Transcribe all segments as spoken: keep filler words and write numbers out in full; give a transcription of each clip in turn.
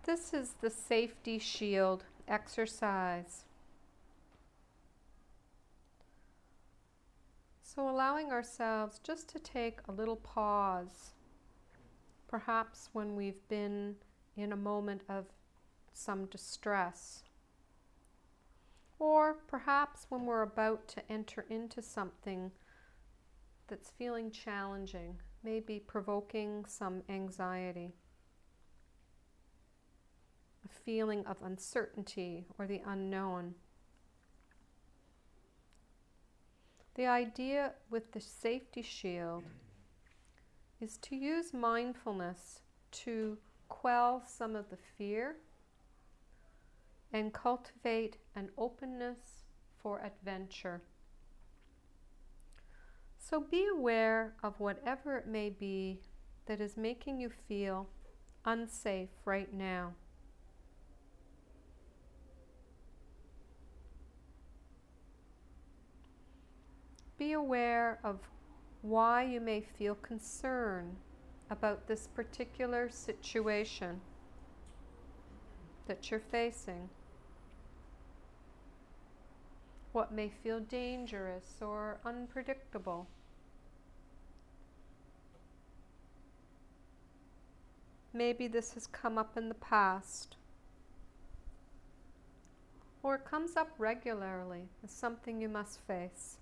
This is the safety shield exercise. So allowing ourselves just to take a little pause, perhaps when we've been in a moment of some distress, or perhaps when we're about to enter into something that's feeling challenging, maybe provoking some anxiety, a feeling of uncertainty or the unknown. The idea with the safety shield is to use mindfulness to quell some of the fear and cultivate an openness for adventure. So be aware of whatever it may be that is making you feel unsafe right now. Be aware of why you may feel concern about this particular situation that you're facing. What may feel dangerous or unpredictable. Maybe this has come up in the past, or it comes up regularly as something you must face.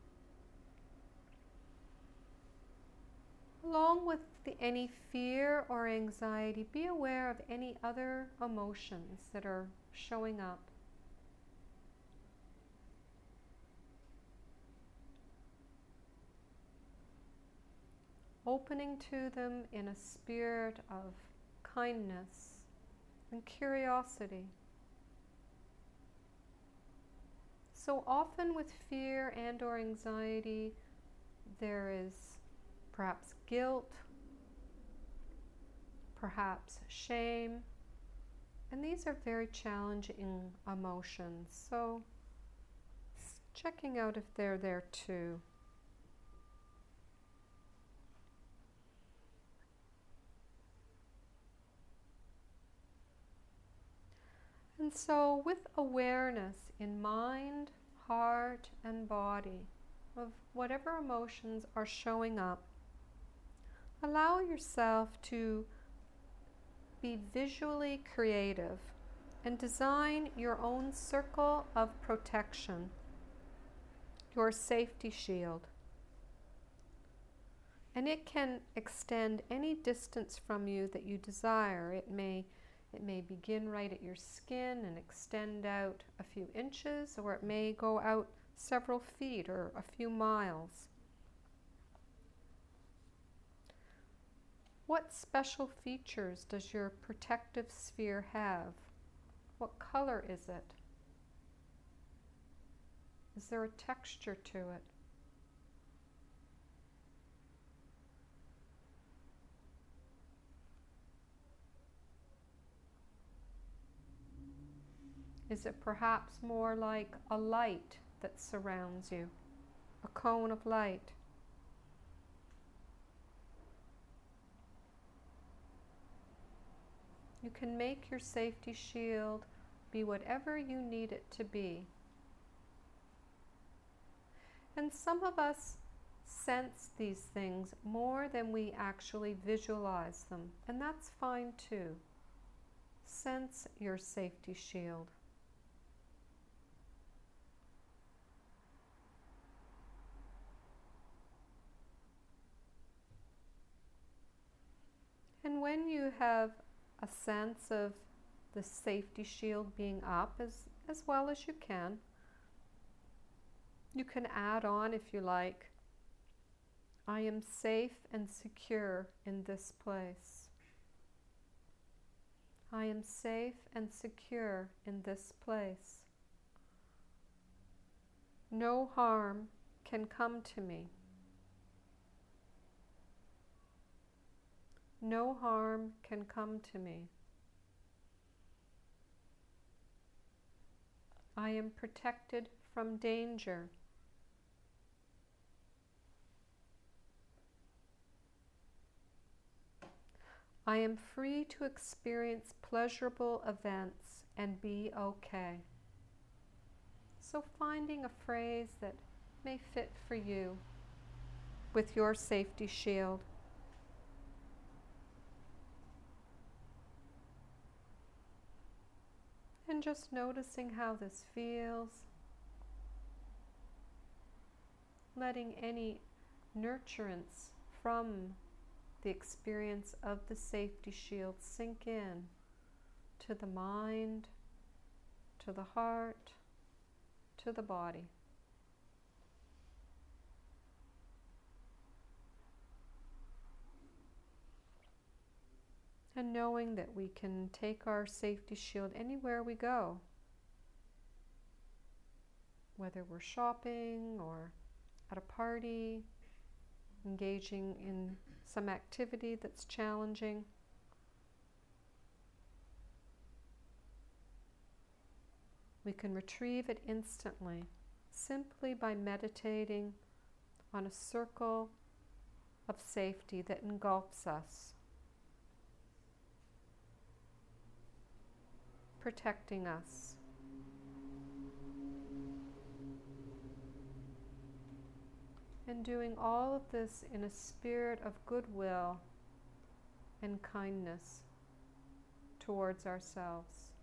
Along with the, any fear or anxiety, be aware of any other emotions that are showing up. Opening to them in a spirit of kindness and curiosity. So often with fear and or anxiety, there is perhaps guilt, perhaps shame, and these are very challenging emotions. So checking out if they're there too. And so with awareness in mind, heart, and body of whatever emotions are showing up, allow yourself to be visually creative and design your own circle of protection, your safety shield. And it can extend any distance from you that you desire. It may It may begin right at your skin and extend out a few inches, or it may go out several feet or a few miles. What special features does your protective sphere have? What color is it? Is there a texture to it? Is it perhaps more like a light that surrounds you, a cone of light? You can make your safety shield be whatever you need it to be. And some of us sense these things more than we actually visualize them, and that's fine too. Sense your safety shield. And when you have a sense of the safety shield being up as, as well as you can, you can add on, if you like, I am safe and secure in this place. I am safe and secure in this place. No harm can come to me. No harm can come to me. I am protected from danger. I am free to experience pleasurable events and be okay. So finding a phrase that may fit for you with your safety shield. And just noticing how this feels. Letting any nurturance from the experience of the safety shield sink in to the mind, to the heart, to the body. And knowing that we can take our safety shield anywhere we go, whether we're shopping or at a party, engaging in some activity that's challenging. We can retrieve it instantly simply by meditating on a circle of safety that engulfs us, protecting us. And doing all of this in a spirit of goodwill and kindness towards ourselves.